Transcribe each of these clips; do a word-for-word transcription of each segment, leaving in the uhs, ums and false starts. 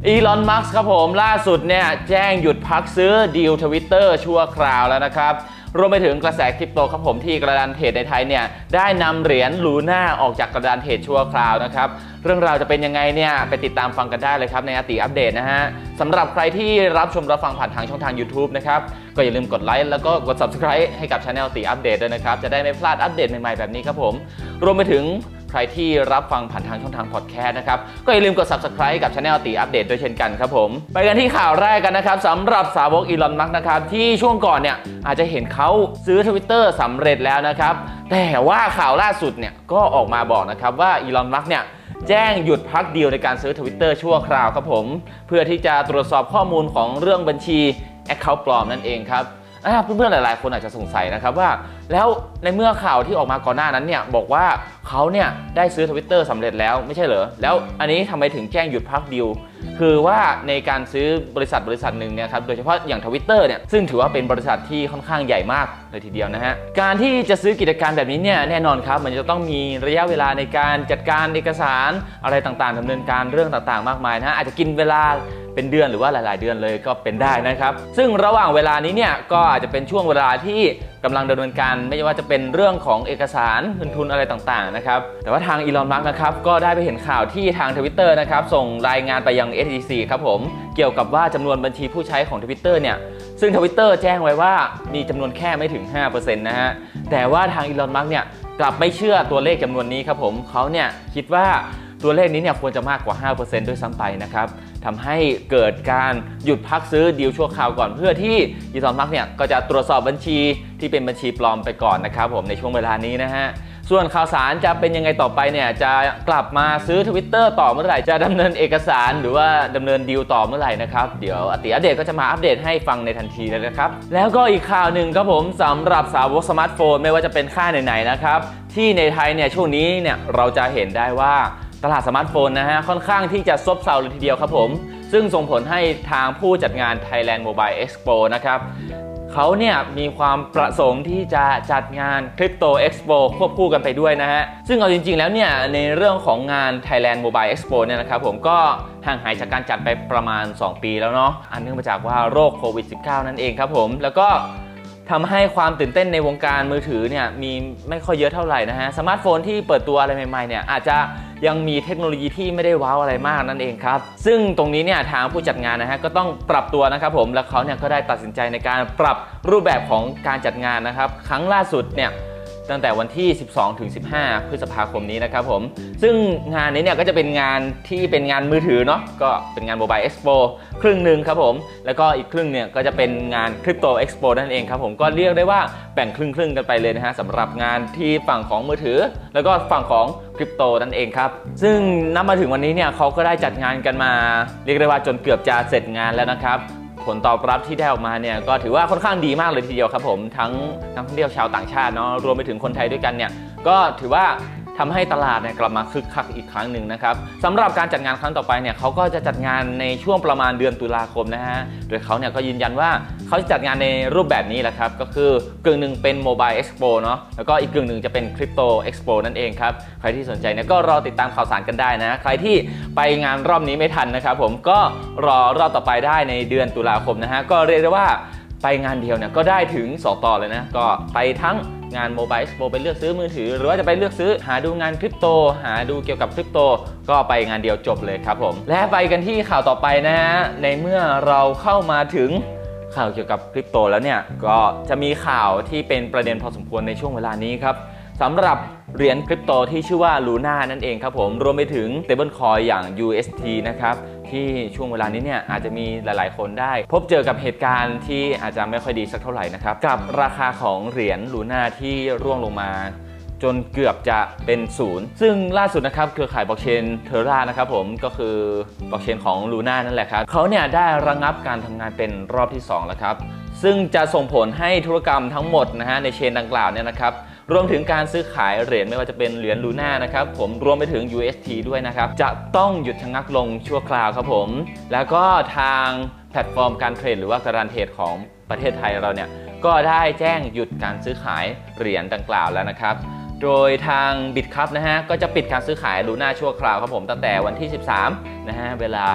อีลอนมัสก์ครับผมล่าสุดเนี่ยแจ้งหยุดพักซื้อดีล Twitter ชั่วคราวแล้วนะครับรวมไปถึงกระแสคริปโตครับผมที่กระดานเทรดในไทยเนี่ยได้นำเหรียญลูน่าออกจากกระดานเทรดชั่วคราวนะครับเรื่องราวจะเป็นยังไงเนี่ยไปติดตามฟังกันได้เลยครับในอาติอัปเดตนะฮะสำหรับใครที่รับชมรับฟังผ่านทางช่องทาง YouTube นะครับก็อย่าลืมกดไลค์แล้วก็กด Subscribe ให้กับ Channel ติอัปเดตด้วยนะครับจะได้ไม่พลาดอัปเดตใหม่ๆแบบนี้ครับผมรวมไปถึงใครที่รับฟังผ่านทางช่องทางพอดแคสต์นะครับก็อย่าลืมกด Subscribe กับ Channel ติอัปเดตด้วยเช่นกันครับผมไปกันที่ข่าวแรกกันนะครับสำหรับสาวกอีลอนมัสก์นะครับที่ช่วงก่อนเนี่ยอาจจะเห็นเขาซื้อ Twitter สำเร็จแล้วนะครับแต่ว่าข่าวล่าสุดเนี่ยก็ออกมาบอกนะครับว่าอีลอนมัสก์เนี่ยแจ้งหยุดพักดีลในการซื้อ Twitter ชั่วคราวครับผมเพื่อที่จะตรวจสอบข้อมูลของเรื่องบัญชี Account ปลอมนั่นเองครับเพื่อนๆหลายๆคนอาจจะสงสัยนะครับว่าแล้วในเมื่อข่าวที่ออกมาก่อนหน้านั้นเนี่ยบอกว่าเขาเนี่ยได้ซื้อ Twitter สำเร็จแล้วไม่ใช่เหรอแล้วอันนี้ทำไมถึงแจ้งหยุดพักดีลคือว่าในการซื้อบริษัทบริษัทหนึ่งเนี่ยครับโดยเฉพาะอย่าง Twitter เนี่ยซึ่งถือว่าเป็นบริษัทที่ค่อนข้างใหญ่มากเลยทีเดียวนะฮะการที่จะซื้อกิจการแบบนี้เนี่ยแน่นอนครับมันจะต้องมีระยะเวลาในการจัดการเอกสารอะไรต่างๆดำเนินการเรื่องต่างๆมากมายนะอาจจะกินเวลาเป็นเดือนหรือว่าหลายๆเดือนเลยก็เป็นได้นะครับซึ่งระหว่างเวลานี้เนี่ยก็อาจจะเป็นช่วงเวลาที่กำลังดำเนินการไม่ว่าจะเป็นเรื่องของเอกสารเงินทุนอะไรต่างๆนะครับแต่ว่าทางอีลอนมัสก์นะครับก็ได้ไปเห็นข่าวที่ทาง Twitter นะครับส่งรายงานไปยัง เอส อี ซี ครับผมเกี่ยวกับว่าจำนวนบัญชีผู้ใช้ของ Twitter เนี่ยซึ่ง Twitter แจ้งไว้ว่ามีจำนวนแค่ไม่ถึง ห้าเปอร์เซ็นต์ นะฮะแต่ว่าทางอีลอนมัสก์เนี่ยกลับไม่เชื่อตัวเลขจำนวนนี้ครับผมเขาเนี่ยคิดว่าตัวเลขนี้เนี่ยควรจะมากกว่า ห้าเปอร์เซ็นต์ ด้วยซ้ำไปนะครับทำให้เกิดการหยุดพักซื้อดีลชั่วคราวก่อนเพื่อที่อีลอนมัสก์เนี่ยก็จะตรวจสอบบัญชีที่เป็นบัญชีปลอมไปก่อนนะครับผมในช่วงเวลานี้นะฮะส่วนข่าวสารจะเป็นยังไงต่อไปเนี่ยจะกลับมาซื้อ Twitter ต่อเมื่อไหร่จะดำเนินเอกสารหรือว่าดำเนินดีลต่อเมื่อไหร่นะครับเดี๋ยวอาติอัปเดตก็จะมาอัปเดตให้ฟังในทันทีเลยนะครับแล้วก็อีกข่าวหนึ่งครับผมสำหรับสาวกสมาร์ทโฟนไม่ว่าจะเป็นค่ายไหนๆนะครับที่ในไทยเนี่ยช่วงนี้เนี่ยเราจะเห็นได้ว่าตลาดสมาร์ทโฟนนะฮะค่อนข้างที่จะซบเซาเลยทีเดียวครับผมซึ่งส่งผลให้ทางผู้จัดงาน Thailand Mobile Expo นะครับเขาเนี่ยมีความประสงค์ที่จะจัดงาน Crypto Expo ควบคู่กันไปด้วยนะฮะซึ่งเอาจริงๆแล้วเนี่ยในเรื่องของงาน Thailand Mobile Expo เนี่ยนะครับผมก็ห่างหายจากการจัดไปประมาณสองปีแล้วเนาะอันเนื่องมาจากว่าโรคโควิด สิบเก้า นั่นเองครับผมแล้วก็ทำให้ความตื่นเต้นในวงการมือถือเนี่ยมีไม่ค่อยเยอะเท่าไหร่นะฮะสมาร์ทโฟนที่เปิดตัวอะไรใหม่ๆเนี่ยอาจจะยังมีเทคโนโลยีที่ไม่ได้ว้าวอะไรมากนั่นเองครับซึ่งตรงนี้เนี่ยทางผู้จัดงานนะฮะก็ต้องปรับตัวนะครับผมแล้วเขาเนี่ยก็ได้ตัดสินใจในการปรับรูปแบบของการจัดงานนะครับครั้งล่าสุดเนี่ยตั้งแต่วันที่ สิบสองถึงสิบห้า พฤษภาคมนี้นะครับผมซึ่งงานนี้เนี่ยก็จะเป็นงานที่เป็นงานมือถือเนาะก็เป็นงาน Mobile Expo ครึ่งหนึ่งครับผมแล้วก็อีกครึ่งเนี่ยก็จะเป็นงาน Crypto Expo นั่นเองครับผมก็เรียกได้ว่าแบ่งครึ่งครึ่งกันไปเลยนะฮะสำหรับงานที่ฝั่งของมือถือแล้วก็ฝั่งของคริปโตนั่นเองครับซึ่งนับมาถึงวันนี้เนี่ยเขาก็ได้จัดงานกันมาเรียกได้ว่าจนเกือบจะเสร็จงานแล้วนะครับผลตอบรับที่ได้ออกมาเนี่ยก็ถือว่าค่อนข้างดีมากเลยทีเดียวครับผมทั้งนักท่องเที่ยวชาวต่างชาติเนาะรวมไปถึงคนไทยด้วยกันเนี่ยก็ถือว่าทำให้ตลาดเนี่ยกลับมาคึกคักอีกครั้งหนึ่งนะครับสำหรับการจัดงานครั้งต่อไปเนี่ยเขาก็จะจัดงานในช่วงประมาณเดือนตุลาคมนะฮะโดยเขาเนี่ยก็ยืนยันว่าเขาจะจัดงานในรูปแบบนี้แหละครับก็คือกึ่งหนึ่งเป็น Mobile Expo เนาะแล้วก็อีกกึ่งหนึ่งจะเป็น Crypto Expo นั่นเองครับใครที่สนใจเนี่ยก็รอติดตามข่าวสารกันได้นะใครที่ไปงานรอบนี้ไม่ทันนะครับผมก็รอรอบต่อไปได้ในเดือนตุลาคมนะฮะก็เรียกได้ว่าไปงานเดียวเนี่ยก็ได้ถึงสองต่อเลยนะก็ไปทั้งงาน Mobile Expo ไปเลือกซื้อมือถือหรือว่าจะไปเลือกซื้อหาดูงานคริปโตหาดูเกี่ยวกับคริปโตก็ไปงานเดียวจบเลยครับผมและไปกันที่ข่าวต่อไปนะฮะในเมื่อเราเข้ามาถึงข่าวเกี่ยวกับคริปโตแล้วเนี่ยก็จะมีข่าวที่เป็นประเด็นพอสมควรในช่วงเวลานี้ครับสำหรับเหรียญคริปโตที่ชื่อว่า Luna นั่นเองครับผมรวมไปถึง Stablecoin อย่าง ยู เอส ที นะครับที่ช่วงเวลานี้เนี่ยอาจจะมีหลายๆคนได้พบเจอกับเหตุการณ์ที่อาจจะไม่ค่อยดีสักเท่าไหร่นะครับกับราคาของเหรียญ Luna ที่ร่วงลงมาจนเกือบจะเป็นศูนย์ซึ่งล่าสุดนะครับเครือข่ายบล็อกเชนเทอร่านะครับผมก็คือบล็อกเชนของ Luna นั่นแหละครับเขาเนี่ยได้ระงับการทำงานเป็นรอบที่สองแล้วครับซึ่งจะส่งผลให้ธุรกรรมทั้งหมดนะฮะในเชนดังกล่าวเนี่ยนะครับรวมถึงการซื้อขายเหรียญไม่ว่าจะเป็นเหรียญ Luna นะครับผมรวมไปถึง ยู เอส ที ด้วยนะครับจะต้องหยุดชะงักลงชั่วคราวครับผมแล้วก็ทางแพลตฟอร์มการเทรดหรือว่ากระดานเทรดของประเทศไทยเราเนี่ยก็ได้แจ้งหยุดการซื้อขายเหรียญดังกล่าวแล้วนะครับโดยทาง Bitcup นะฮะก็จะปิดการซื้อขาย Luna ชั่วคราวครับผมตั้งแต่วันที่สิบสามนะฮะเวลา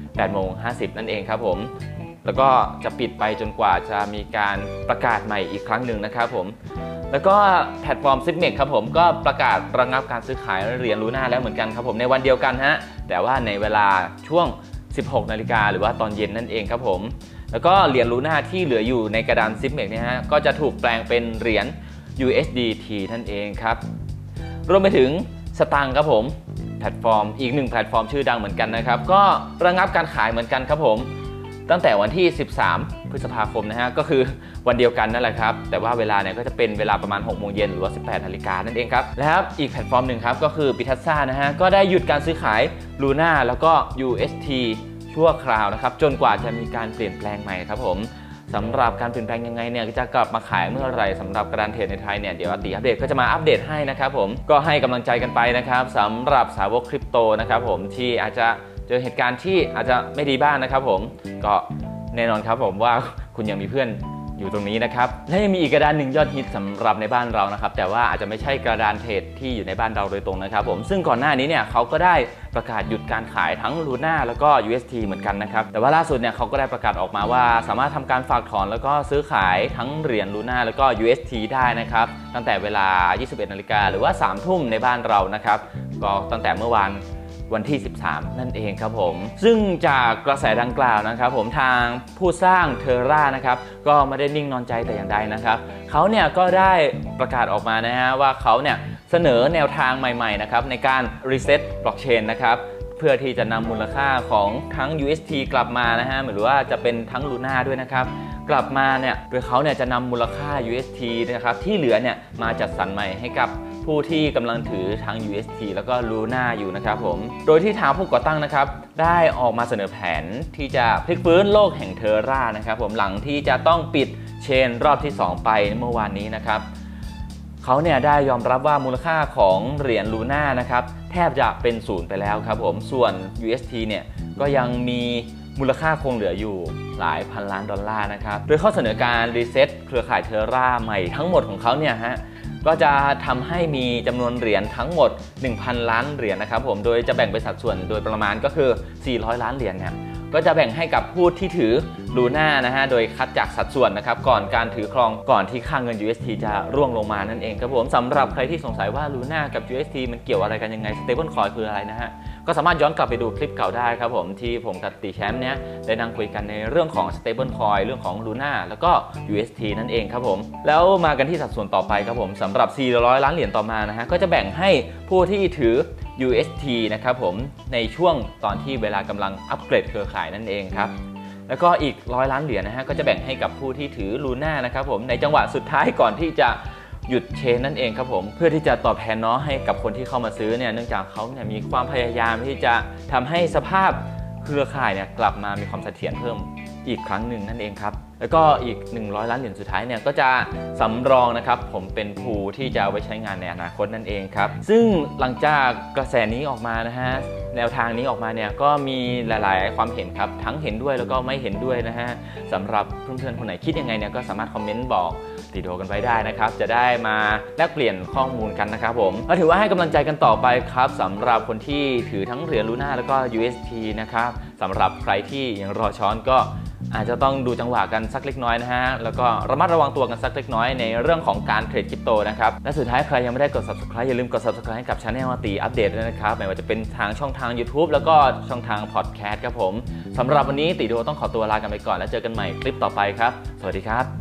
แปดโมงห้าสิบนั่นเองครับผมแล้วก็จะปิดไปจนกว่าจะมีการประกาศใหม่อีกครั้งหนึ่งนะครับผมแล้วก็แพลตฟอร์ม ซิปเมก ครับผมก็ประกาศระงับการซื้อขายเหรียญลูน่าแล้วเหมือนกันครับผมในวันเดียวกันฮะแต่ว่าในเวลาช่วงสิบหกนาฬิกาหรือว่าตอนเย็นนั่นเองครับผมแล้วก็เหรียญลูน่าที่เหลืออยู่ในกระดาน ซิปเมก เนี่ยฮะก็จะถูกแปลงเป็นเหรียญ ยู เอส ดี ที นั่นเองครับรวมไปถึงสตางค์ครับผมแพลตฟอร์มอีกหนึ่งแพลตฟอร์มชื่อดังเหมือนกันนะครับก็ระงับการขายเหมือนกันครับผมตั้งแต่วันที่สิบสามพฤษภาคมนะฮะก็คือวันเดียวกันนั่นแหละครับแต่ว่าเวลาเนี่ยก็จะเป็นเวลาประมาณหกโมงเย็นหรือว่าสิบแปดนาฬิกานั่นเองครับแล้วอีกแพลตฟอร์มหนึ่งครับก็คือบิทัสซ่านะฮะก็ได้หยุดการซื้อขายลูน่าแล้วก็ ยู เอส ที ชั่วคราวนะครับจนกว่าจะมีการเปลี่ยนแปลงใหม่ครับผมสำหรับการเปลี่ยนแปลงยังไงเนี่ยจะกลับมาขายเมื่อไรสำหรับกระดานเทรดในไทยเนี่ยเดี๋ยวตีอัปเดตก็จะมาอัปเดตให้นะครับผมก็ให้กำลังใจกันไปนะครับสำหรับสาวกคริปโตนะครับผมที่อาจจะเจอเหตุการณ์ที่อาจจะไม่ดีบ้างนะครับผมก็แน่นอนครับผมว่าคุณยังมีเพื่อนอยู่ตรงนี้นะครับและยังมีอีกกระดานหนึ่งยอดฮิตสำหรับในบ้านเรานะครับแต่ว่าอาจจะไม่ใช่กระดานเทรดที่อยู่ในบ้านเราโดยตรงนะครับผมซึ่งก่อนหน้านี้เนี่ยเขาก็ได้ประกาศหยุดการขายทั้งลูน่าแล้วก็ ยู เอส ที เหมือนกันนะครับแต่ว่าล่าสุดเนี่ยเขาก็ได้ประกาศออกมาว่าสามารถทำการฝากถอนแล้วก็ซื้อขายทั้งเหรียญลูน่าแล้วก็ ยู เอส ที ได้นะครับตั้งแต่เวลา ยี่สิบเอ็ดนาฬิกาหรือว่าสามทุ่มในบ้านเรานะครับก็ตั้งแต่เมื่อวานวันที่สิบสามนั่นเองครับผมซึ่งจากกระแสดังกล่าวนะครับผมทางผู้สร้างเทอร่านะครับก็ไม่ได้นิ่งนอนใจแต่อย่างใดนะครับเขาเนี่ยก็ได้ประกาศออกมานะฮะว่าเขาเนี่ยเสนอแนวทางใหม่ๆนะครับในการรีเซ็ตบล็อกเชนนะครับเพื่อที่จะนำมูลค่าของทั้ง ยู เอส ที กลับมานะฮะหรือว่าจะเป็นทั้งลูน่าด้วยนะครับกลับมาเนี่ยโดยเขาเนี่ยจะนำมูลค่า ยู เอส ที นะครับที่เหลือเนี่ยมาจัดสรรใหม่ให้กับผู้ที่กำลังถือทั้ง ยู เอส ที แล้วก็ ลูน่า อยู่นะครับผมโดยที่ทางผู้ก่อตั้งนะครับได้ออกมาเสนอแผนที่จะพลิกฟื้นโลกแห่งเทอร่านะครับผมหลังที่จะต้องปิดเชนรอบที่สองไปเมื่อวานนี้นะครับเขาเนี่ยได้ยอมรับว่ามูลค่าของเหรียญลูน่านะครับแทบจะเป็นศูนย์ไปแล้วครับผมส่วน ยู เอส ที เนี่ยก็ยังมีมูลค่าคงเหลืออยู่หลายพันล้านดอลลาร์นะครับโดยข้อเสนอการรีเซ็ตเครือข่ายเทอร่าใหม่ทั้งหมดของเขาเนี่ยฮะก็จะทำให้มีจำนวนเหรียญทั้งหมด หนึ่งพัน ล้านเหรียญนะครับผมโดยจะแบ่งเป็นสัดส่วนโดยประมาณก็คือสี่ร้อยล้านเหรียญเนี่ยก็จะแบ่งให้กับผู้ที่ถือลูน่านะฮะโดยคัดจากสัดส่วนนะครับก่อนการถือครองก่อนที่ค่าเงิน ยู เอส ที จะร่วงลงมานั่นเองครับผมสำหรับใครที่สงสัยว่าลูน่ากับ ยู เอส ที มันเกี่ยวอะไรกันยังไง Stable Coin คืออะไรนะฮะก็สามารถย้อนกลับไปดูคลิปเก่าได้ครับผมที่ผมกับตีแชมป์เนี้ยได้นั่งคุยกันในเรื่องของ Stable Coin เรื่องของลูน่าแล้วก็ ยู เอส ที นั่นเองครับผมแล้วมากันที่สัดส่วนต่อไปครับผมสำหรับสี่ร้อยล้านเหรียญต่อมานะฮะก็จะแบ่งให้ผู้ที่ถือ ยู เอส ที นะครับผมในช่วงตอนที่เวลากำลังอัปเกรดเครือข่ายนั่นเองครับแล้วก็อีกร้อยล้านเหรียญนะฮะก็จะแบ่งให้กับผู้ที่ถือลูน่านะครับผมในจังหวะสุดท้ายก่อนที่จะหยุดเชนนั่นเองครับผมเพื่อที่จะตอบแทนเนาะให้กับคนที่เข้ามาซื้อเนี่ยเนื่องจากเขาเนี่ยมีความพยายามที่จะทำให้สภาพเครือข่ายเนี่ยกลับมามีความเสถียรเพิ่มอีกครั้งหนึ่งนั่นเองครับแล้วก็อีกหนึ่งร้อยล้านเหรียญสุดท้ายเนี่ยก็จะสำรองนะครับผมเป็นภูที่จะเอาไว้ใช้งานในอนาคตนั่นเองครับซึ่งหลังจากกระแสนี้ออกมานะฮะแนวทางนี้ออกมาเนี่ยก็มีหลายๆความเห็นครับทั้งเห็นด้วยแล้วก็ไม่เห็นด้วยนะฮะสำหรับเพื่อนๆคนไหนคิดยังไงเนี่ยก็สามารถคอมเมนต์บอกติดโดกันไว้ได้นะครับจะได้มาแลกเปลี่ยนข้อมูลกันนะครับผมก็ถือว่าให้กำลังใจกันต่อไปครับสำหรับคนที่ถือทั้งเหรียญลูน่าแล้วก็ ยู เอส ที นะครับสำหรับใครที่ยังรอช้อนก็อาจจะต้องดูจังหวะกันสักเล็กน้อยนะฮะแล้วก็ระมัดระวังตัวกันสักเล็กน้อยในเรื่องของการเทรดคริปโตนะครับและสุดท้ายใครยังไม่ได้กด ซับสไครบ์ อย่าลืมกด ซับสไครบ์ ให้กับ Channel ตีอัปเดตด้วยนะครับไม่ว่าจะเป็นทางช่องทาง ยูทูบ แล้วก็ช่องทางพอดแคสต์ครับผมสำหรับวันนี้ตีโดต้องขอตัวลากันไปก่อนแล้วเจอกันใหม่คลิปต่อไปครับสวัสดีครับ